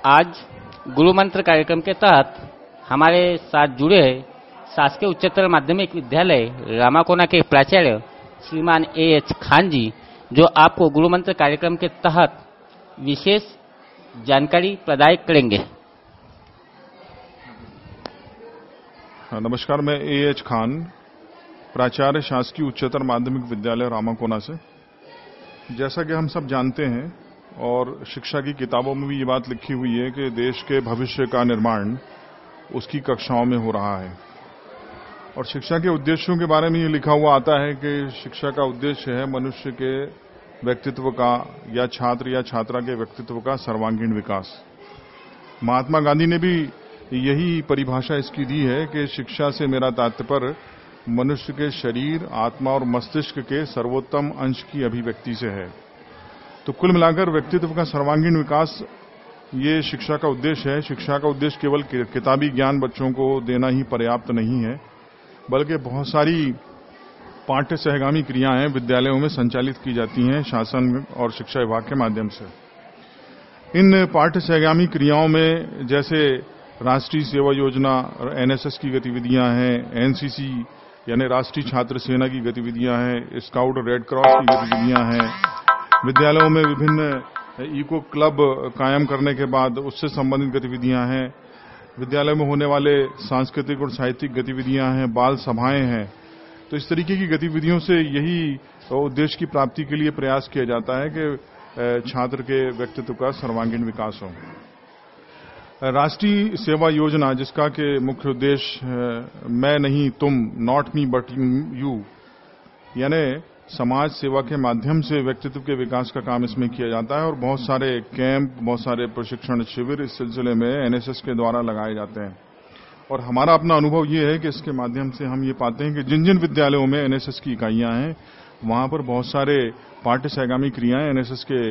आज गुरु मंत्र कार्यक्रम के तहत हमारे साथ जुड़े हैं शासकीय उच्चतर माध्यमिक विद्यालय रामाकोना के प्राचार्य श्रीमान A.H. खान जी, जो आपको गुरु मंत्र कार्यक्रम के तहत विशेष जानकारी प्रदान करेंगे। नमस्कार, मैं A.H. खान, प्राचार्य शासकीय उच्चतर माध्यमिक विद्यालय रामाकोना से। जैसा कि हम सब जानते हैं और शिक्षा की किताबों में भी ये बात लिखी हुई है कि देश के भविष्य का निर्माण उसकी कक्षाओं में हो रहा है। और शिक्षा के उद्देश्यों के बारे में ये लिखा हुआ आता है कि शिक्षा का उद्देश्य है मनुष्य के व्यक्तित्व का या छात्र या छात्रा के व्यक्तित्व का सर्वांगीण विकास। महात्मा गांधी ने भी यही परिभाषा इसकी दी है कि शिक्षा से मेरा तात्पर्य मनुष्य के शरीर, आत्मा और मस्तिष्क के सर्वोत्तम अंश की अभिव्यक्ति से है। तो कुल मिलाकर व्यक्तित्व का सर्वांगीण विकास ये शिक्षा का उद्देश्य है। शिक्षा का उद्देश्य केवल किताबी ज्ञान बच्चों को देना ही पर्याप्त नहीं है, बल्कि बहुत सारी पाठ्य सहगामी क्रियाएं विद्यालयों में संचालित की जाती हैं शासन और शिक्षा विभाग के माध्यम से। इन पाठ्य सहगामी क्रियाओं में जैसे राष्ट्रीय सेवा योजना, NSS की गतिविधियां हैं, NCC यानी राष्ट्रीय छात्र सेना की गतिविधियां हैं, स्काउट और रेड क्रॉस की गतिविधियां हैं। विद्यालयों में विभिन्न इको क्लब कायम करने के बाद उससे संबंधित गतिविधियां हैं। विद्यालय में होने वाले सांस्कृतिक और साहित्यिक गतिविधियां हैं, बाल सभाएं हैं। तो इस तरीके की गतिविधियों से यही उद्देश्य की प्राप्ति के लिए प्रयास किया जाता है कि छात्र के व्यक्तित्व का सर्वांगीण विकास हो। राष्ट्रीय सेवा योजना, जिसका के मुख्य उद्देश्य मैं नहीं तुम, नॉट मी बट यू, यानी समाज सेवा के माध्यम से व्यक्तित्व के विकास का काम इसमें किया जाता है। और बहुत सारे कैंप, बहुत सारे प्रशिक्षण शिविर इस सिलसिले में NSS के द्वारा लगाए जाते हैं। और हमारा अपना अनुभव ये है कि इसके माध्यम से हम ये पाते हैं कि जिन जिन विद्यालयों में NSS की इकाइयां हैं, वहां पर बहुत सारे पाठ्य सहगामी क्रियाएं NSS के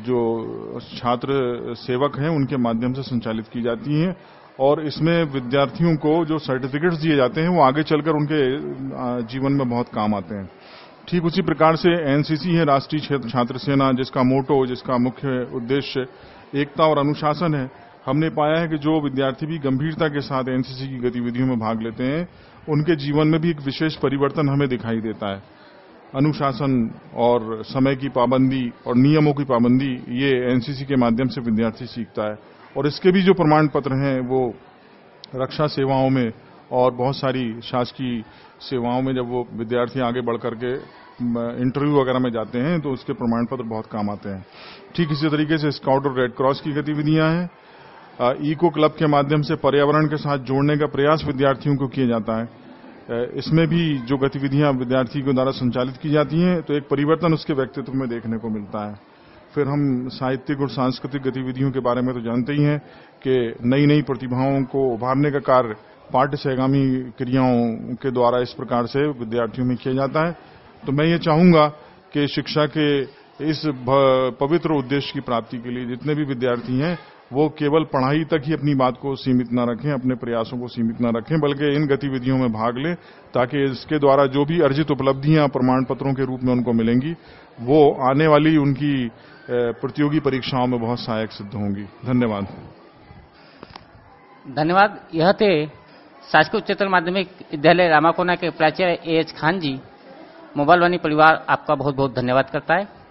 जो छात्र सेवक हैं उनके माध्यम से संचालित की जाती हैं। और इसमें विद्यार्थियों को जो सर्टिफिकेट्स दिए जाते हैं वो आगे चलकर उनके जीवन में बहुत काम आते हैं। ठीक उसी प्रकार से NCC है, राष्ट्रीय छात्र सेना, जिसका मोटो, जिसका मुख्य उद्देश्य एकता और अनुशासन है। हमने पाया है कि जो विद्यार्थी भी गंभीरता के साथ NCC की गतिविधियों में भाग लेते हैं, उनके जीवन में भी एक विशेष परिवर्तन हमें दिखाई देता है। अनुशासन और समय की पाबंदी और नियमों की पाबंदी, ये NCC के माध्यम से विद्यार्थी सीखता है। और इसके भी जो प्रमाण पत्र हैं वो रक्षा सेवाओं में और बहुत सारी शासकीय सेवाओं में जब वो विद्यार्थी आगे बढ़ करके इंटरव्यू वगैरह में जाते हैं तो उसके प्रमाण पत्र बहुत काम आते हैं। ठीक इसी तरीके से स्काउट और रेड क्रॉस की गतिविधियां हैं। इको क्लब के माध्यम से पर्यावरण के साथ जोड़ने का प्रयास विद्यार्थियों को किया जाता है। इसमें भी जो गतिविधियां विद्यार्थी के द्वारा संचालित की जाती हैं तो एक परिवर्तन उसके व्यक्तित्व में देखने को मिलता है। फिर हम साहित्यिक और सांस्कृतिक गतिविधियों के बारे में तो जानते ही हैं कि नई नई प्रतिभाओं को उभारने का कार्य पाठ्य सहगामी क्रियाओं के द्वारा इस प्रकार से विद्यार्थियों में किया जाता है। तो मैं ये चाहूंगा कि शिक्षा के इस पवित्र उद्देश्य की प्राप्ति के लिए जितने भी विद्यार्थी हैं वो केवल पढ़ाई तक ही अपनी बात को सीमित न रखें, अपने प्रयासों को सीमित न रखें, बल्कि इन गतिविधियों में भाग लें, ताकि इसके द्वारा जो भी अर्जित उपलब्धियां प्रमाण पत्रों के रूप में उनको मिलेंगी वो आने वाली उनकी प्रतियोगी परीक्षाओं में बहुत सहायक सिद्ध होंगी। धन्यवाद। धन्यवाद। यह थे शासकीय उच्चतर माध्यमिक विद्यालय रामाकोना के प्राचार्य A.H. खान जी। मोबाइल वाणी परिवार आपका बहुत बहुत धन्यवाद करता है।